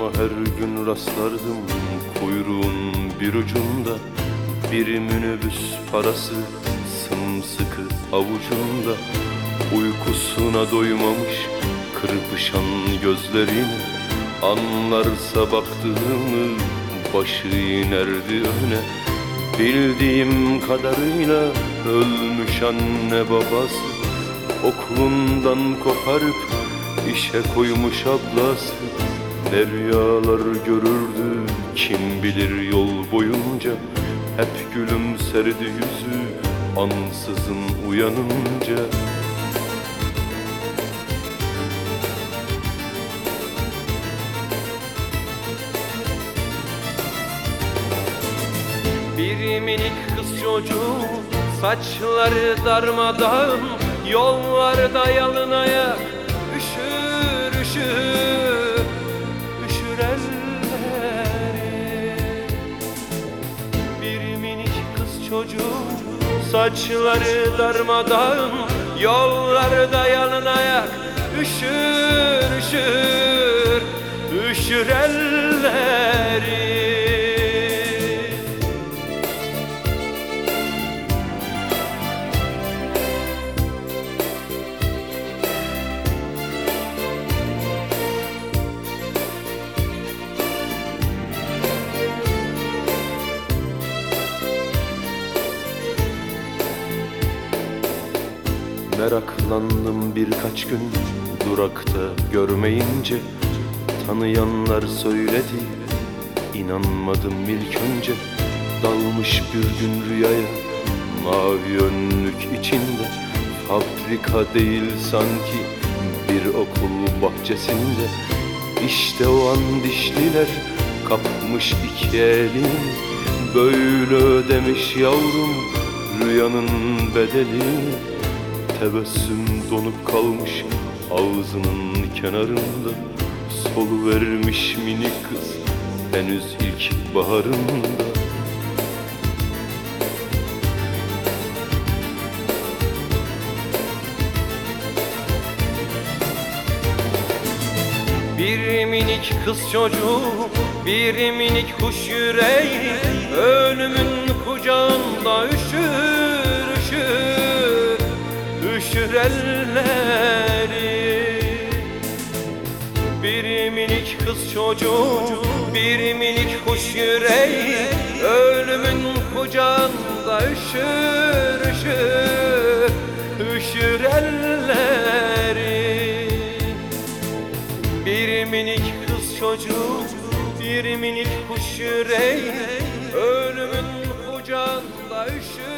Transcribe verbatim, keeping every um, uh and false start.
her gün rastlardım kuyruğun bir ucunda. Bir minibüs parası sımsıkı avucunda. Uykusuna doymamış kırpışan gözlerine, anlarsa baktığımı başı inerdi öne. Bildiğim kadarıyla ölmüş anne babası, okulundan koparıp işe koymuş ablası. Ne rüyalar görürdü kim bilir yol boyunca. Hep gülümserdi yüzü ansızın uyanınca. Bir minik kız çocuğu, saçları darmadağın, yollarda yalın ayak, üşür üşür, üşür elleri. Bir minik kız çocuğu, saçları darmadağın, yollarda yalın ayak, üşür üşür, üşür elleri. Meraklandım birkaç gün durakta görmeyince. Tanıyanlar söyledi, inanmadım ilk önce. Dalmış bir gün rüyaya, mavi önlük içinde. Fabrika değil sanki, bir okul bahçesinde. İşte o an dişliler kapmış iki elini. Böyle ödemiş yavrum rüyanın bedelini. Tebessüm donup kalmış ağzının kenarında. Soluvermiş minik kız henüz ilk baharında. Bir minik kız çocuğu, bir minik kuş yüreği, ölümün kucağında üşür üşür, üşür elleri. Bir minik kız çocuğu, bir minik kuş yüreği, ölümün kucağında üşür üşür, üşür elleri. Bir minik kız çocuğu, bir minik kuş yüreği, ölümün kucağında üşür